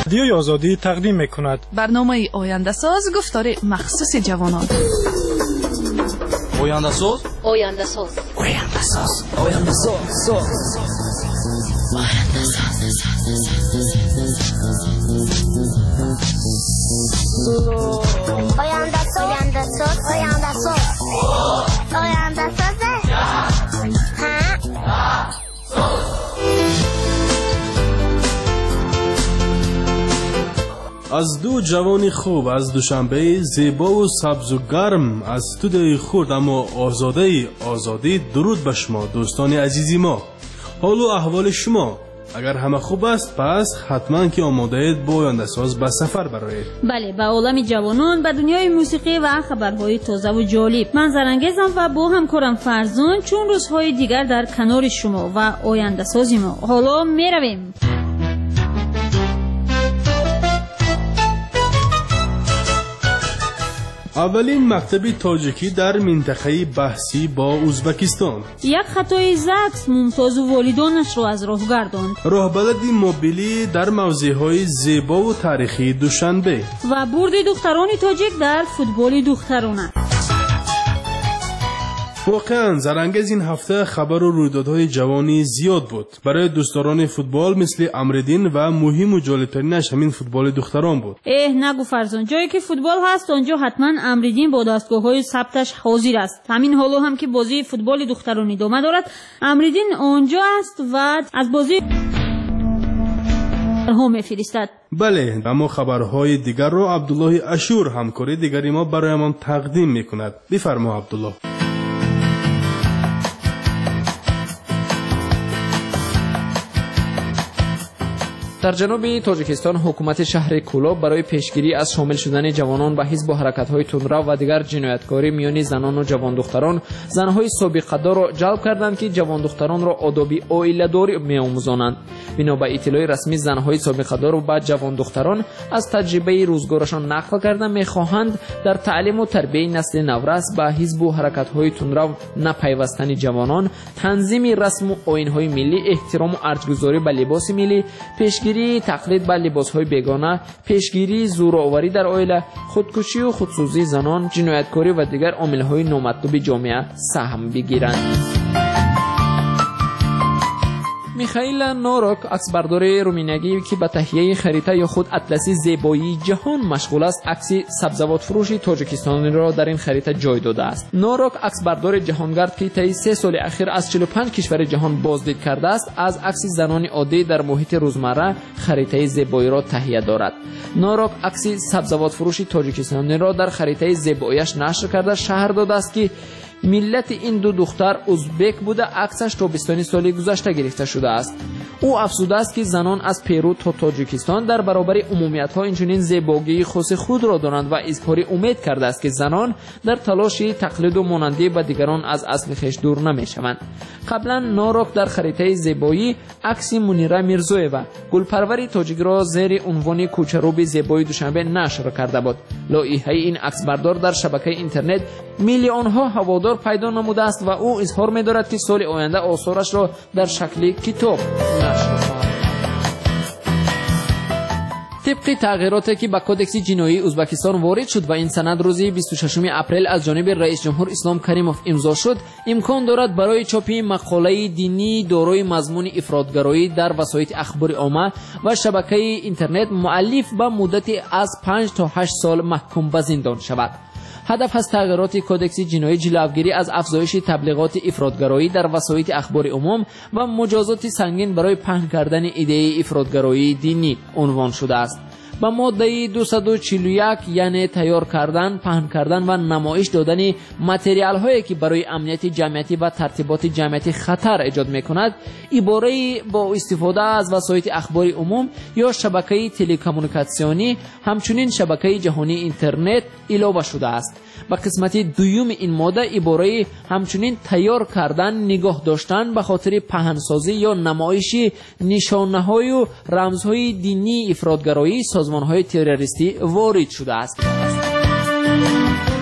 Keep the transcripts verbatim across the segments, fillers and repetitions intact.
رادیوی آزادی تقدیم میکند برنامه آینده ساز گفتار مخصوص جوانان. آینده ساز آینده ساز آینده ساز آینده ساز آینده ساز آینده ساز آینده ساز آینده ساز آینده ساز از دو جوانی خوب از دوشنبه زیبا و سبز و گرم از استودیوی خرد اما آزاده آزادی درود به شما دوستان عزیزی ما. حال و احوال شما اگر همه خوب است پس حتما که آماده اید با آینده ساز به سفر برایید. بله، به عالم جوانان، به دنیای موسیقی و خبرهای تازه و جالب. من زرنگیزم و با همکارم فرزان چون روزهای دیگر در کنار شما و آینده سازی ما. حالا می رویم. اولین مکتب تاجیکی در منطقه بحثی با ازبکستان. یک خطای زکس ممتاز و والدانش را از راه گرداند. راهبلد موبیلی در موضعهای زیبا و تاریخی دوشنبه و برد دختران تاجیک در فوتبال دخترانه. واقعا زرنگیز این هفته خبر و رویدادهای جوانی زیاد بود. برای دوستداران فوتبال مثل امردین و مهم و جالبترینش همین فوتبال دختران بود. اه نگو فرزان، جایی که فوتبال هست آنجا حتما امردین با دستگاه‌های ثبتش حاضر است. همین حالا هم که بازی فوتبال دختران ادامه دارد امردین آنجا است و از بازی ها میفرستد. بله، اما خبرهای دیگر را عبدالله اشور همکاری دیگری ما برایمان تقدیم میکند. بفرما عبدالله. در جنوب تاجیکستان حکومت شهر کولاب برای پیشگیری از شامل شدن جوانان به حزب و حرکت‌های تندرو و دیگر جنایتکاری میان زنان و جوان دختران، زنهای سابقه‌دار را جلب کردند که جوان دختران را آداب عائله‌داری می‌آموزانند. بنا به اطلاع رسمی زنهای سابقه‌دار و بعد جوان دختران از تجربه روزگارشان نقل کرده می‌خواهند در تعلیم و تربیت نسل نورس به حزب و حرکت‌های تندرو نپیوستن جوانان، تنظیم رسم و آیین‌های ملی، احترام و ارجح‌گذاری به لباس ملی، پیشگیری تقلید بر لباس‌های بیگانه، پیشگیری زورآوری در عائله، خودکشی و خودسوزی زنان، جنایتکاری و دیگر عامل‌های نامطلوب جامعه سهم بگیرند. میخائیل نوروک، عکسبردار رومینیایی که به تهیه خریطه یا خود اطلسی زیبایی جهان مشغول است، عکس سبزوات فروش تاجیکستان را در این خریطه جای داده است. نوروک، عکسبردار جهانگرد که طی سه سال اخیر از چهل و پنج کشور جهان بازدید کرده است، از عکس زنان عادی در محیط روزمره خریطه زیبایی را تهیه دارد. نوروک عکس سبزوات فروش تاجیکستان را در خریطه زیباییش نشر کرده شهر داده است که ملت این دو دختر ازبک بوده، عکسش تابستان سال گذشته گرفته شده است. او افزوده است که زنان از پیرو تا تاجیکستان در برابر عمومیت‌ها اینچنین زیبایی خاص خود را دارند و اظهار امید کرده است که زنان در تلاش تقلید و مانندی به دیگران از اصل خویش دور نمی‌شوند. قبلا نوروک در خریطه زیبایی عکس منیره میرزویوا، گلپرور تاجیک را زیر عنوان کوچه‌روب زیبایی دوشنبه نشر کرده بود. لایحه این عکسبردار در شبکه اینترنت میلیون‌ها هوادار پیدا نموده است و او اظهار می‌دارد که سال آینده آثارش را در شکل کتاب نشر خواهد. طبق تغییراتی که به کودکس جنایی ازبکستان وارد شد و این سند روز بیست و ششم اپریل از جانب رئیس جمهور اسلام کریموف امضا شد، امکان دارد برای چاپ مقاله دینی دارای مضمون افراطگرایی در وسایل اخبار عامه و شبکه اینترنت مؤلف به مدتی از پنج تا هشت سال محکوم به زندان شود. هدف از تغییرات کودکس جنایی جلوگیری از افزایش تبلیغات افراطگرایی در وسایل اخبار عموم و مجازات سنگین برای پهن کردن ایده افراطگرایی دینی عنوان شده است. با ماده دویست و چهل و یک یعنی تیار کردن، پهن کردن و نمایش دادن متریال هایی که برای امنیت جمعیتی و ترتیبات جمعیتی خطر ایجاد میکند، عباره با استفاده از وسایل اخبار عموم یا شبکه تلکمونیکاسیونی همچنین شبکه جهانی اینترنت علاوه شده است. و قسمت دوم این ماده عباره همچنین تیار کردن، نگاه داشتن به خاطر پهنسازی یا نمایش نشانه‌های و رمزهای دینی افراطگرایی سازمان‌های تروریستی وارد شده است.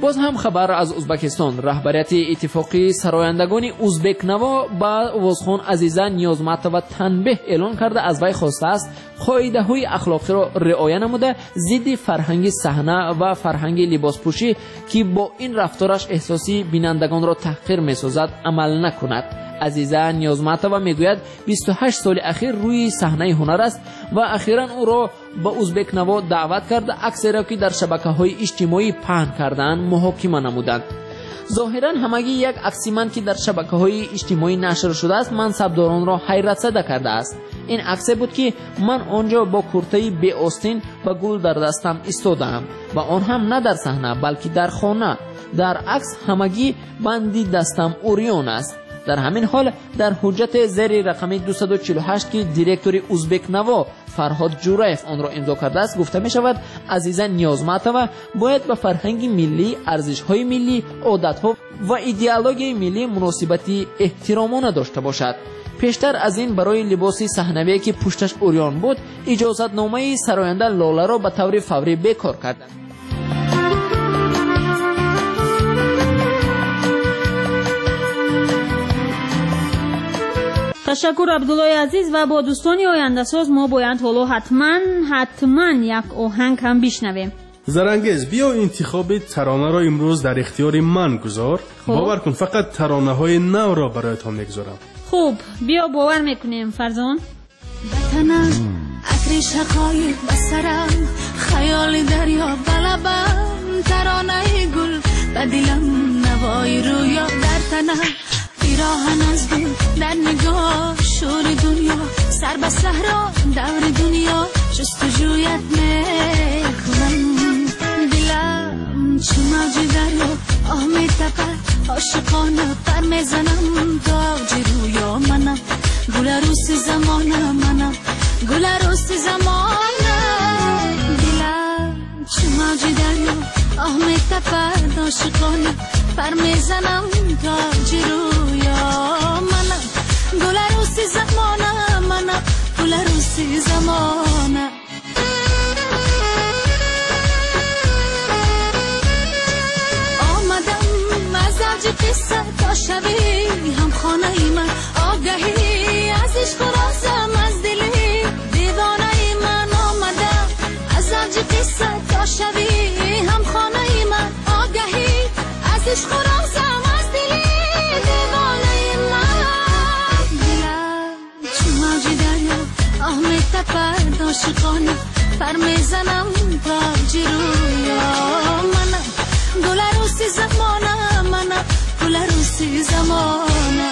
باز هم خبر از ازبکستان. رهبریت اتفاقی سرایندگان ازبک نوا با اوازخان عزیزه نیازمطلب و تنبیه اعلان کرده از وی خواسته است قاعده های اخلاقی را رعایت نموده ضد فرهنگ صحنه و فرهنگ لباسپوشی که با این رفتارش احساسی بینندگان را تحقیر می‌سازد عمل نکند. عزیزه نیازمطلب میگوید بیست و هشت سال اخیر روی صحنه هنر است و اخیراً او را با ازبک نوا دعوت کرده عکسی را که در شبکه‌های اجتماعی پهن کردند محاکمه نمودند. ظاهراً همگی یک عکسی من که در شبکه‌های اجتماعی نشر شده است منصبداران را حیرت زده کرده است. این عکسی بود که من آنجا با کرته بی آستین و گل در دستم ایستادم و آن هم نه در صحنه بلکه در خانه. در عکس همگی بندی دستم اوریان است. در همین حال در حجت زیر رقم دویست و چهل و هشت که دیرکتور ازبک نوا فرهاد جورایف آن را امضا کرده است گفته می شود عزیزه نیازمطلب باید به فرهنگ ملی، ارزش‌های ملی، عادت‌ها و ایدئولوژی ملی مناسبتی احترامانه داشته باشد. پیشتر از این برای لباس صحنوی که پشتش اوریان بود اجازت نامه سراینده لاله را به طور فوری بیکار کردند. تشکر عبدالله عزیز و با دوستان آینده ساز ما باید حالا حتما حتما یک آهنگ هم بشنویم. زرنگز بیا انتخاب ترانه را امروز در اختیار من گذار. باور کن فقط ترانه های نو را برایتان میگذارم. خوب بیا باور میکنیم فرزان. وطنم عطر شقایق بسرم خیال دریا بلبم ترانه گل و دلم نوای رویا در تنم پیراهن از دل در نگاه شور دنیا سر به صحرا دور دنیا جستجویت میکنم دلم چو موج دریا آه میتپد عاشقانه پر میزنم تاج رویا منم گل عروس زمانه منم گل عروس زمانه دلم چو موج دریا آه میتپد عاشقانه پر میزنم تاج رویا منم گل عروس زمانه منم گل عروس زمانه آمدم از اوج قصه تا شبی هم خانه من آگهی از عشق رازم از دلی دیوانه من آمدم از اوج قصه تا شبی هم خانه من آگهی از عشق رازم از دلی دیوانه من دلم چو موج دریا آه میتپد عاشقانه پر میزنم تاج رویا منم گل عروس زمانه منم گل عروس زمانه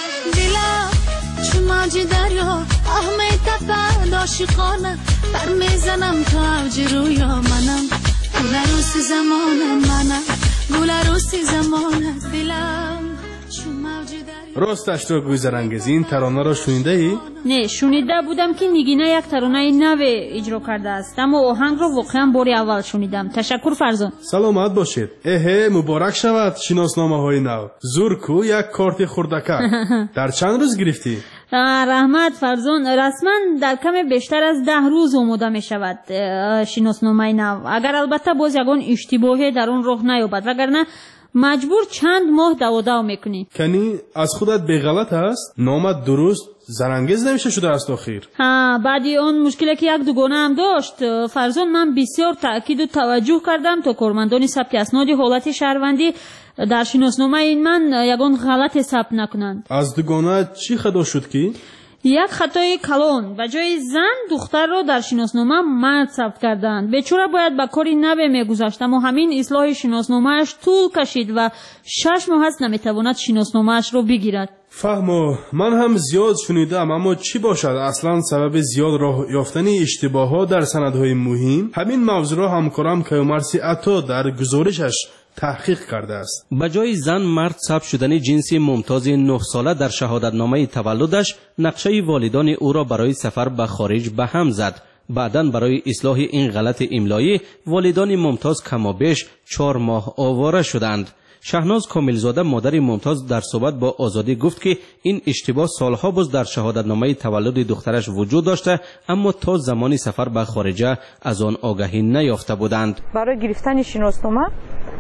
دلم چو موج دریا آه میتپد عاشقانه پر میزنم تاج رویا منم گل عروس زمانه منم گل عروس زمانه دلم چو موج دریا. راستش را گذرانگیز این ترانه را شنیده ای؟ نه شنیده بودم که نگینه یک ترانه نو اجرا کرده است اما آهنگ را واقعا باری اول شنیدم. تشکر فرزان. سلامت باشید. اهه مبارک شود شناسنامه های نو. زورکو یک کارت خردکک. در چند روز گرفتی؟ رحمت فرزان رسما در کم بیشتر از ده روز آماده می شود شناسنامه نو اگر البته باز یگان اشتباهی در اون راه نیابد وگرنه مجبور چند ماه دو میکنی. کنی از خودت به غلط است؟ نامت درست زرنگز نمیشه شده است آخیر. ها بعدی اون مشکلی که یک دوگانه هم داشت فرزان من بسیار تاکید و توجه کردم تا کارمندان ثبت اسناد حالت شهروندی در شناسنامه این من یگان غلط ثبت نکنند. از دوگانه چی خطا شد کی؟ یک خطای کلان به جای زن دختر را در شناسنامه مرد ثبت کردند. بیچاره باید به کاری نبه میگذاشت اما همین اصلاح شناسنامه‌اش طول کشید و شش ماه است نمیتواند شناسنامه‌اش را بگیرد. فهمو من هم زیاد شنیدم اما چی باشد اصلا سبب زیاد راه یافتن اشتباهات در سندهای مهم همین موضوع را همکارم کیومرثی عطا در گزارشش تحقیق کرده است. به جای زن مرد ثبت شدن جنسی ممتاز نه ساله در شهادتنامه تولدش نقشه والدان او را برای سفر به خارج به هم زد. بعداً برای اصلاح این غلط املایی والدان ممتاز کمابیش چهار ماه آواره شدند. شهناز کاملزاده مادر ممتاز در صحبت با آزادی گفت که این اشتباه سالها باز در شهادتنامه تولد دخترش وجود داشته اما تا زمانی سفر به خارجه از آن آگاهی نیافته بودند. برای گرفتن شناسنامه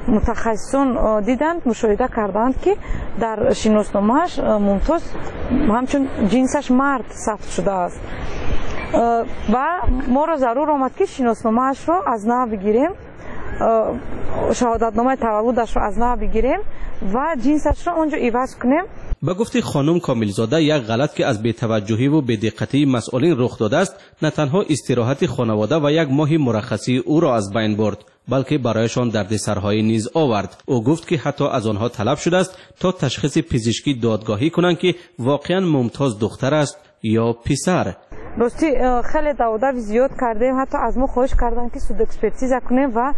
متخصصان دیدند، مشاهده کردند که در شناسنامه‌اش ممتاز همچون جنسش مرد ثبت شده است و ما را ضرور آمد که شناسنامه‌اش را از نو بگیریم، شهادتنامه تولدش را از نو بگیریم و جنسش را اونجا عوض کنیم. به گفته خانم کاملزاده، یک غلط که از بی‌توجهی و بی‌دقتی مسئولین رخ داده است، نه تنها استراحت خانواده و یک ماه مرخصی او را از بین برد، بلکه برایشان دردسرهای نیز آورد. او گفت که حتی از آنها طلب شده است تا تشخیص پزشکی دادگاهی کنند که واقعا ممتاز دختر است یا پسر. راستی خیلی دعوت زیاد کردیم، حتی از ما خواهش کردن که سود اکسپرتیز کنیم و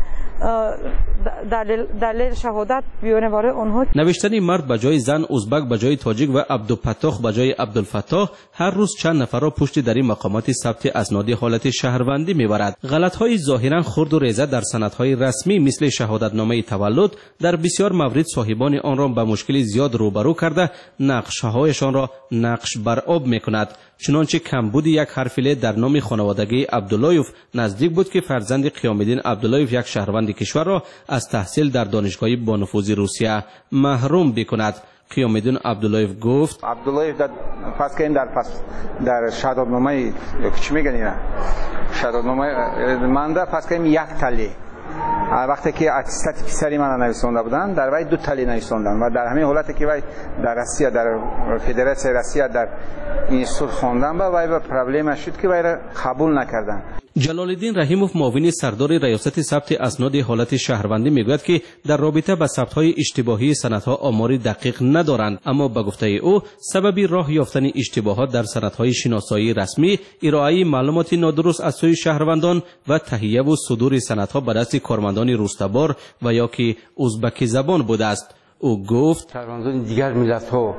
دلیل دلیل شهادت بیاریم برای آنها. نوشتن مرد به جای زن، ازبک به جای تاجیک و عبدالفتاح به جای عبدالفتاح هر روز چند نفر را پشت در این مقامات ثبت اسناد حالت شهروندی میبرد. غلط‌های ظاهرا خرد و ریزه در سندهای رسمی مثل شهادتنامه تولد در بسیار موارد صاحبان آن را به مشکل زیاد روبرو کرده نقشه‌هایشان را نقش بر آب میکند. چنانچه کمبود یک حرف ل در نام خانوادگی عبداللهیف نزدیک بود که فرزند قیام‌الدین عبداللهیف یک شهروند کشور را از تحصیل در دانشگاه با نفوذ روسیه محروم بکند. قیام‌الدین عبداللهیف گفت عبداللهیف در پس که این در پس در شهادتنامه چی میگن اینا شهادتنامه من در پس که یک تلی وقتی که اتستات پسری من نویسنده بودن در وی دو تلی نویسندن و در همین حالتی که وی در روسیه در فدراسیون روسیه در اینستیتوت خواندن و وی به پرابلم شد که وی را قبول نکردن. جلال الدین رحیموف معاون سردار ریاست ثبت اسناد حالت شهروندی میگوید که در رابطه با ثبت‌های اشتباهی سندها آماری دقیق ندارند، اما به گفته او سبب راه یافتن اشتباهات در سندهای شناسایی رسمی ارائه معلومات نادرست از سوی شهروندان و تهیه و صدور سندها به دست کارمندان روستبار و یا که ازبک زبان بوده است. او گفت شهروندان دیگر ملت‌ها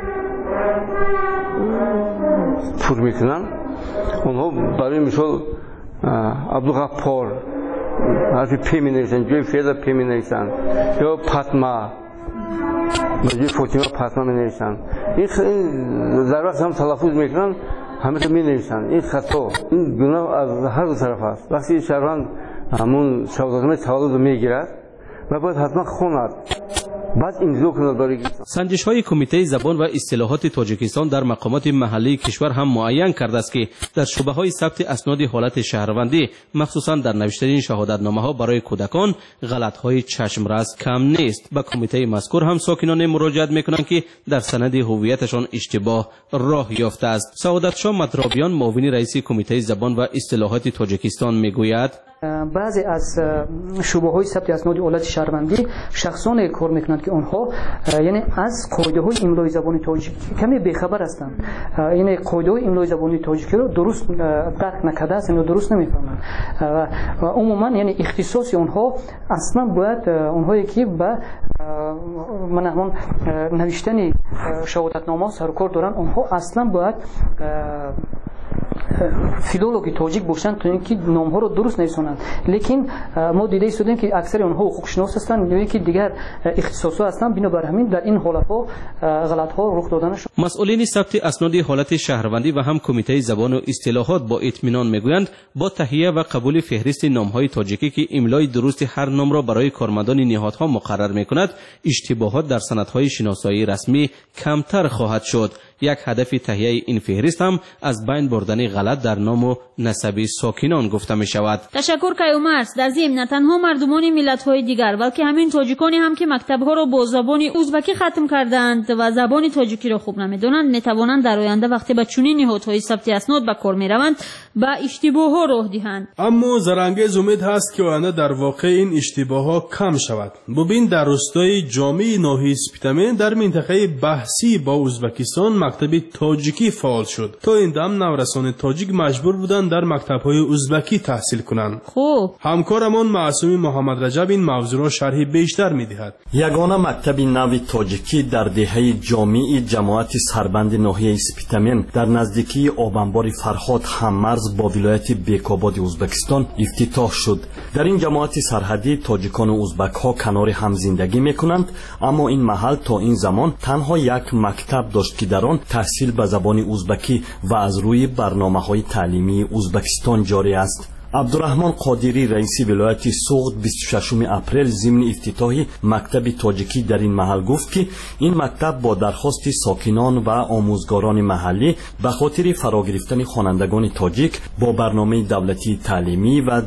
پر میکنن، اونها برای مثال عبدالغفار حرف پی می نویسن، جوی فعل پی می نویسن، یا پتما جوی فاطمه پتما می نویسن. این در وقت هم تلفظ میکنن همه می نویسن. این خطا، این گناه از هر دو طرف است. وقتی شهروند همون شهادتنامه تولد میگیرد و باید حتما خواند، بعد امضا کنه برای سنجش های کمیته زبان و اصطلاحات تاجیکستان در مقامات محلی کشور هم معین کرده است که در شبه های ثبت اسناد حالت شهروندی مخصوصا در نوشتن شهادتنامه ها برای کودکان غلط های چشمرس کم نیست. به کمیته مذکور هم ساکنان مراجعت میکنند که در سند هویتشان اشتباه راه یافته است. سعادت شاه مطرابیان معاون رئیس کمیته زبان و اصطلاحات تاجیکستان میگوید بعضی از شبه های ثبت اسناد حالت شهروندی شخصان کار میکنند که آنها یعنی از قاعده های املای زبان تاجیک کمی بیخبر هستند، یعنی قاعده های املای زبان تاجیکی رو درست درک نکرده هستند یا درست نمیفهمند و عموما یعنی اختصاص آنها اصلا باید اونهایی که به من همون نوشتن شهادتنامه سرکار دارن اونها اصلا باید فیلولوژی تاجیک باشند تا اینکه نام ها رو درست نویسونند. لیکن ما دیده ایستادیم که اکثر اونها حقوق شناس هستند یا اینکه دیگر اختصاصا هستند، بنابر همین در این حالت ها غلط ها رخ دادن شد. مسئولین ثبت اسناد حالت شهروندی و هم کمیته زبان و اصطلاحات با اطمینان میگویند با تهیه و قبول فهرست نام های تاجیکی که املای درست هر نام را برای کارمندان نهادها مقرر میکند، اشتباهات در سندهای شناسایی رسمی کمتر خواهد شد. یک هدف تهیه این فهرست هم از بین بردن غلط در نام و نسب ساکنان گفته می شود. تشکر کیومرس. در ضمن نه تنها مردمان ملت‌های دیگر بلکه همین تاجیکانی هم که مکتب‌ها را با زبان ازبکی ختم کردند و زبان تاجیکی را خوب نمی‌دانند می‌توانند در آینده وقتی به چنین نهادهای ثبت اسناد به کار می‌روند به اشتباه‌ها راه دهند. اما زرانگیز امید هست که آینده در واقع این اشتباه‌ها کم شود. ببین در روستای جامع ناحیه سپیتمن در منطقه بحثی با ازبکستان مکتب تاجیکی فعال شد. تا این دم نورسان تاجیک مجبور بودند در مکتب‌های ازبکی تحصیل کنند. خوب. همکارمان معصومی محمد رجب این موضوع را شرح بیشتر می‌دهد. یگانه مکتب نو تاجیکی در دهه جامع جماعت سربند ناحیه سپیتمن در نزدیکی آبانبار فرهاد هممرز با ولایت بیکاباد ازبکستان افتتاح شد. در این جماعت سرحدی تاجیکان و ازبک‌ها کنار هم زندگی می‌کنند، اما این محل تا این زمان تنها یک مکتب داشت که در آن تحصیل به زبان ازبکی و از روی برنامه‌های تعلیمی ازبکستان جاری است. عبدالرحمن قادری رئیس ولایت سوغد بیست و ششم اپریل ضمن افتتاح مکتب تاجیکی در این محل گفت که این مکتب با درخواست ساکنان و آموزگاران محلی به خاطر فرا گرفتن خوانندگان تاجیک با برنامه دولتی تعلیمی و